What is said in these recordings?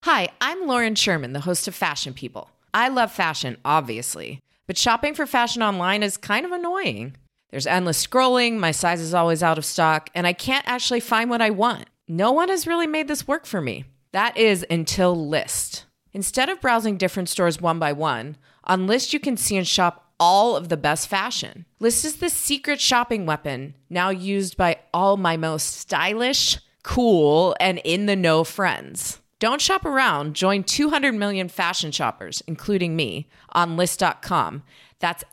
Hi, I'm Lauren Sherman, the host of Fashion People. I love fashion, obviously, but shopping for fashion online is kind of annoying. There's endless scrolling, my size is always out of stock, and I can't actually find what I want. No one has really made this work for me. That is until Lyst. Instead of browsing different stores one by one, on Lyst you can see and shop all of the best fashion. Lyst is the secret shopping weapon, now used by all my most stylish, cool, and in-the-know friends. Don't shop around. Join 200 million fashion shoppers, including me, on Lyst.com. That's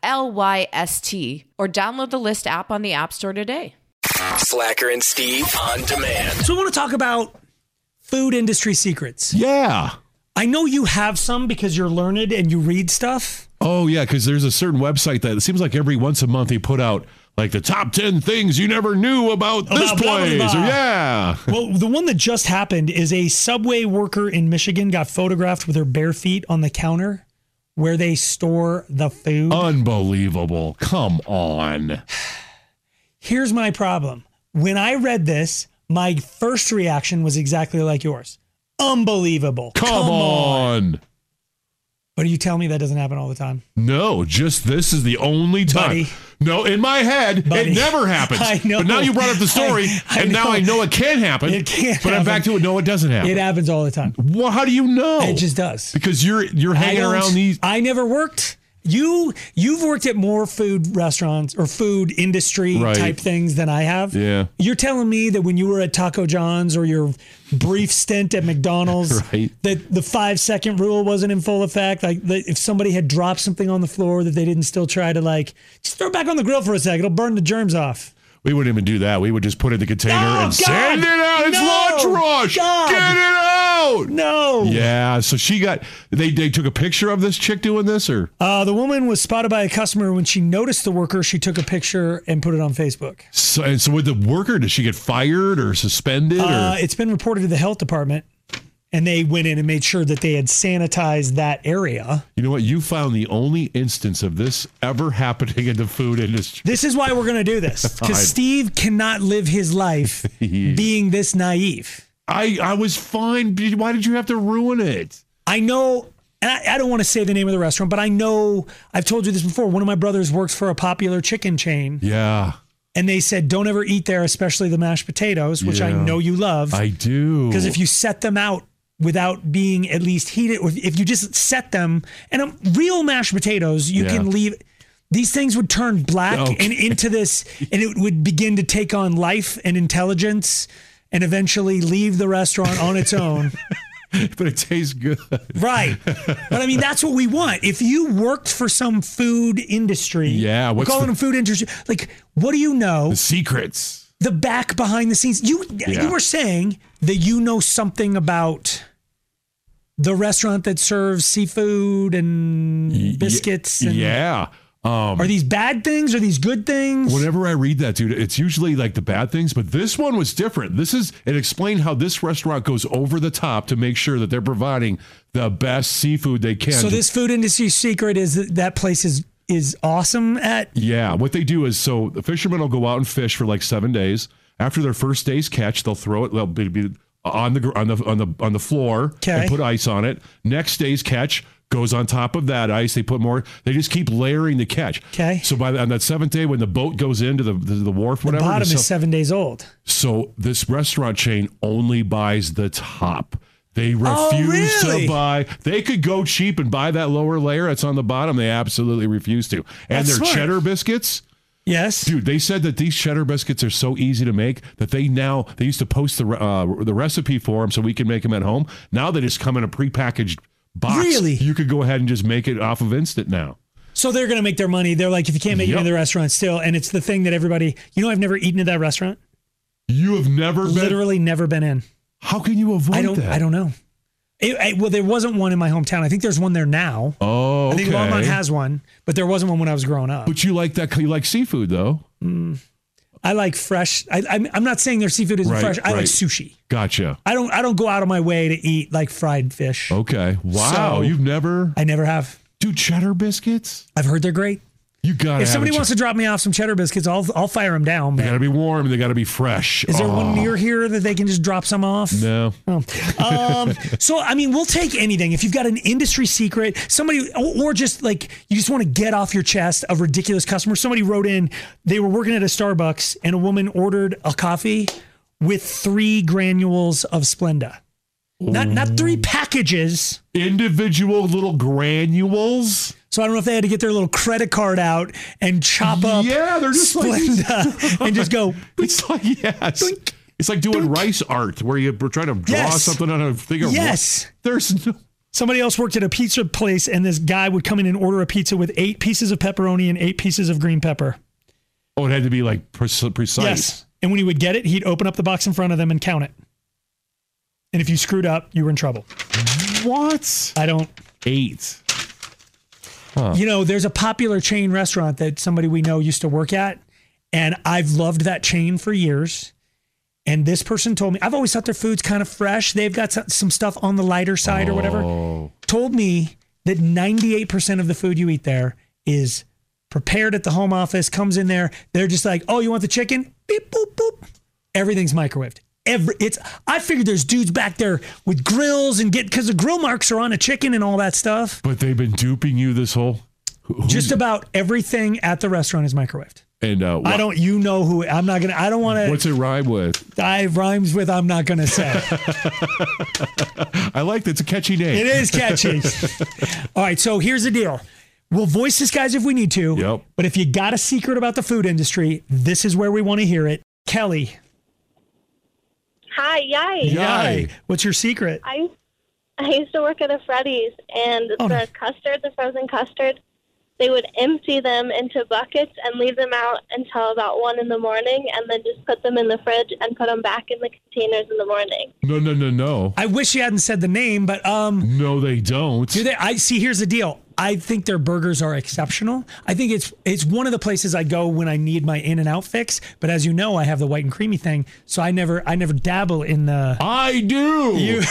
Lyst, or download the Lyst app on the App Store today. Slacker and Steve on demand. So we want to talk about food industry secrets. Yeah. I know you have some because you're learned and you read stuff. Oh, yeah, because there's a certain website that it seems like every once a month they put out like the top 10 things you never knew about this place. Blah, blah, blah. Or, yeah. Well, the one that just happened is a Subway worker in Michigan got photographed with her bare feet on the counter where they store the food. Unbelievable. Come on. Here's my problem. When I read this, my first reaction was exactly like yours. Unbelievable. Come on. But you tell me that doesn't happen all the time? No, just this is the only time. Buddy. No, in my head, Buddy. it never happens. I know. But now you brought up the story, and now I know it can happen. It can't But I'm back to it. No, it doesn't happen. It happens all the time. Well, how do you know? It just does. Because you're hanging around these. I never worked. You've worked at more food restaurants or food industry type things than I have. Yeah. You're telling me that when you were at Taco John's or your brief stint at McDonald's, that the 5-second rule wasn't in full effect? Like that if somebody had dropped something on the floor that they didn't still try to just throw it back on the grill for a second, it'll burn the germs off. We wouldn't even do that. We would just put it in the container and send it out. It's lunch rush. God. Get it out. No. Yeah. So they took a picture of this chick doing this, or? The woman was spotted by a customer. When she noticed the worker, she took a picture and put it on Facebook. So with the worker, did she get fired or suspended? It's been reported to the health department. And they went in and made sure that they had sanitized that area. You know what? You found the only instance of this ever happening in the food industry. This is why we're going to do this. Because Steve cannot live his life being this naive. I was fine. Why did you have to ruin it? I know, and I don't want to say the name of the restaurant, but I know, I've told you this before. One of my brothers works for a popular chicken chain. Yeah. And they said, don't ever eat there, especially the mashed potatoes, which I know you love. I do. Because if you set them out without being at least heated, or if you just set them, and real mashed potatoes, you can leave, these things would turn black and into this, and it would begin to take on life and intelligence and eventually leave the restaurant on its own. But it tastes good. Right. But I mean, that's what we want. If you worked for some food industry, we're calling them food industry, like, what do you know? The secrets. The back behind the scenes. You were saying that you know something about the restaurant that serves seafood and biscuits. And are these bad things? Are these good things? Whenever I read that, dude, it's usually like the bad things, but this one was different. It explained how this restaurant goes over the top to make sure that they're providing the best seafood they can. So this food industry secret is that place is awesome at? Yeah. What they do is, so the fishermen will go out and fish for like 7 days. After their first day's catch, they'll throw it. They'll be on the floor and put ice on it. Next day's catch goes on top of that ice. They put more. They just keep layering the catch. Okay. So on that 7th day, when the boat goes into the wharf, whatever, the bottom is 7 days old. So this restaurant chain only buys the top. They refuse to buy. They could go cheap and buy that lower layer that's on the bottom. They absolutely refuse to. And their cheddar biscuits. Yes. Dude, they said that these cheddar biscuits are so easy to make that they used to post the recipe for them so we can make them at home. Now they just come in a prepackaged box. Really? You could go ahead and just make it off of Instant now. So they're going to make their money. They're like, if you can't make it in the restaurant still, and it's the thing that everybody, I've never eaten at that restaurant. You have never never been in. How can you avoid that? I don't know. Well, there wasn't one in my hometown. I think there's one there now. Oh, okay. I think Longmont has one, but there wasn't one when I was growing up. But you like that? You like seafood, though? I like fresh. I'm not saying their seafood isn't fresh. I like sushi. Gotcha. I don't go out of my way to eat like fried fish. Okay. Wow. So, You've never? I never have. Dude, cheddar biscuits? I've heard they're great. You got. If somebody wants to drop me off some cheddar biscuits, I'll fire them down. They got to be warm. They got to be fresh. Is there one near here that they can just drop some off? No. Oh. So I mean, we'll take anything. If you've got an industry secret, somebody, or just like you just want to get off your chest a ridiculous customer. Somebody wrote in. They were working at a Starbucks, and a woman ordered a coffee with 3 granules of Splenda. Not 3 packages. Individual little granules. So I don't know if they had to get their little credit card out and chop up they're just Splenda and just go. It's like, yes. Doink, it's like doing rice art where you're trying to draw something on a thing of rice. There's no. Somebody else worked at a pizza place, and this guy would come in and order a pizza with 8 pieces of pepperoni and 8 pieces of green pepper. Oh, it had to be like precise. Yes. And when he would get it, he'd open up the box in front of them and count it. And if you screwed up, you were in trouble. What? 8. Huh. You know, there's a popular chain restaurant that somebody we know used to work at, and I've loved that chain for years. And this person told me, I've always thought their food's kind of fresh. They've got some stuff on the lighter side or whatever. Told me that 98% of the food you eat there is prepared at the home office, comes in there. They're just like, oh, you want the chicken? Beep, boop, boop. Everything's microwaved. I figured there's dudes back there with grills and because the grill marks are on a chicken and all that stuff. But they've been duping you this whole. Just about everything at the restaurant is microwaved. And I don't. You know who? I'm not gonna. I don't want to. What's it rhyme with? Rhymes with. I'm not gonna say. I like that. It's a catchy name. It is catchy. All right. So here's the deal. We'll voice this, guys, if we need to. Yep. But if you got a secret about the food industry, this is where we want to hear it. Kelly. Hi, yay. Yay. What's your secret? I used to work at a Freddy's, and the frozen custard, they would empty them into buckets and leave them out until about 1 in the morning, and then just put them in the fridge and put them back in the containers in the morning. No. I wish you hadn't said the name, but no, they don't. Do they? Here's the deal. I think their burgers are exceptional. I think it's one of the places I go when I need my In-N-Out fix. But as you know, I have the white and creamy thing, so I never dabble in the. I do.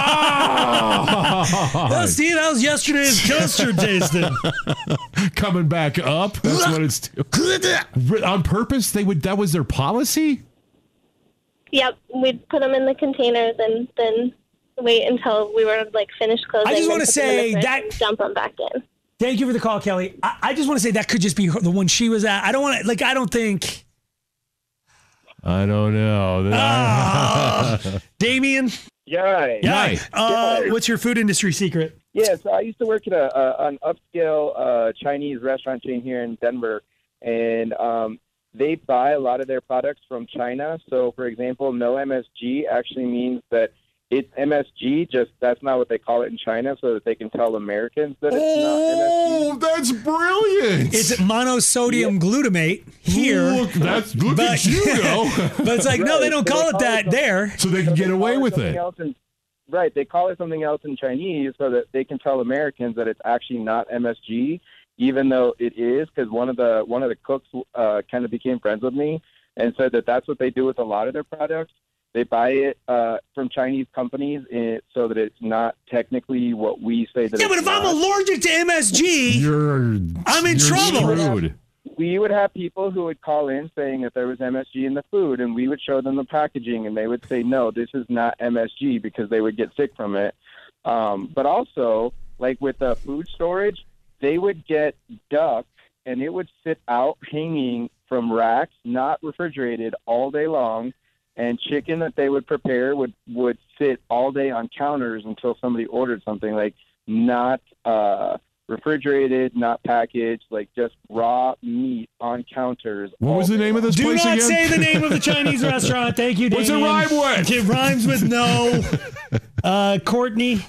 Well, Steve, that was yesterday's custard tasting. Coming back up. That's what it's doing. On purpose, that was their policy. Yep, we'd put them in the containers and then wait until we were finished closing. I just want to say that dump them back in. Thank you for the call, Kelly. I just want to say that could just be the one she was at. I don't want to I don't think. I don't know. Damien. Yay. What's your food industry secret? Yeah, so I used to work at an upscale Chinese restaurant chain here in Denver, and they buy a lot of their products from China. So, for example, no MSG actually means that it's MSG, just that's not what they call it in China, so that they can tell Americans that it's not MSG. Oh, that's brilliant. It's monosodium glutamate here. Look at you, though. But it's like, no, they don't call it that there. So they can get away with it. Right, they call it something else in Chinese so that they can tell Americans that it's actually not MSG, even though it is, because one of the cooks kind of became friends with me and said that that's what they do with a lot of their products. They buy it from Chinese companies so that it's not technically what we say that. Yeah, but if I'm allergic to MSG, I'm in trouble. Screwed. We would have people who would call in saying that there was MSG in the food, and we would show them the packaging, and they would say, no, this is not MSG, because they would get sick from it. But also, like with the food storage, they would get duck, and it would sit out hanging from racks, not refrigerated, all day long. And chicken that they would prepare would sit all day on counters until somebody ordered something, like not refrigerated, not packaged, like just raw meat on counters. What was the name of this place again? Do not say the name of the Chinese restaurant. Thank you, Damien. What's it rhyme with? It rhymes with no. Courtney.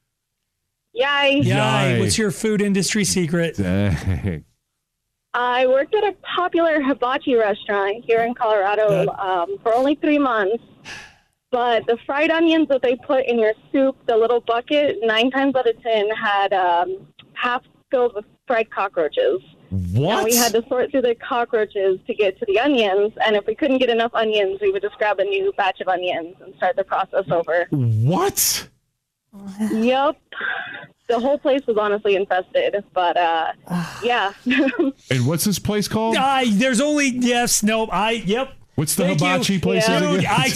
Yay. What's your food industry secret? Dang. I worked at a popular hibachi restaurant here in Colorado for only 3 months. But the fried onions that they put in your soup, the little bucket, 9 times out of 10 had half filled with fried cockroaches. What? And we had to sort through the cockroaches to get to the onions. And if we couldn't get enough onions, we would just grab a new batch of onions and start the process over. What? Yep. The whole place was honestly infested, but Yeah. And what's this place called? There's only yes, no. Yep. What's the hibachi place? Yeah.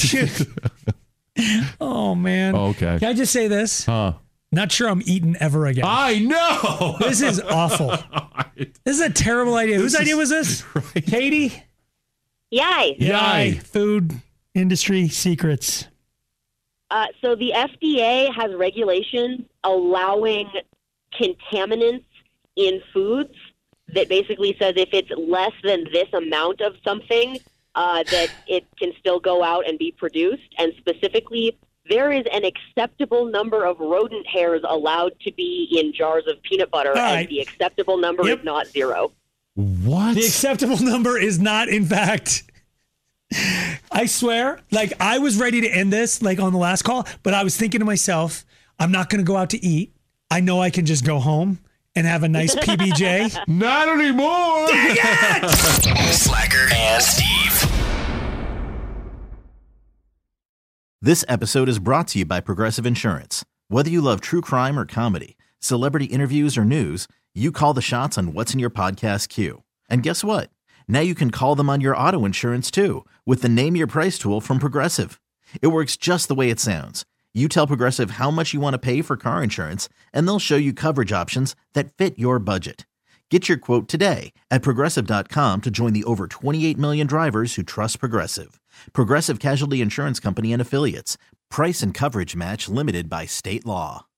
Oh man. Oh, okay. Can I just say this? Not sure I'm eating ever again. I know. This is awful. This is a terrible idea. Whose idea was this? Right. Katie? Yay. Food industry secrets. So the FDA has regulations allowing contaminants in foods that basically says if it's less than this amount of something, that it can still go out and be produced. And specifically, there is an acceptable number of rodent hairs allowed to be in jars of peanut butter, and the acceptable number is not 0. What? The acceptable number is not, in fact... I swear, like, I was ready to end this, like, on the last call, but I was thinking to myself, I'm not going to go out to eat. I know I can just go home and have a nice PBJ. Not anymore! Dang it! Slacker and Steve. This episode is brought to you by Progressive Insurance. Whether you love true crime or comedy, celebrity interviews or news, you call the shots on what's in your podcast queue. And guess what? Now you can call them on your auto insurance too with the Name Your Price tool from Progressive. It works just the way it sounds. You tell Progressive how much you want to pay for car insurance, and they'll show you coverage options that fit your budget. Get your quote today at Progressive.com to join the over 28 million drivers who trust Progressive. Progressive Casualty Insurance Company and Affiliates. Price and coverage match limited by state law.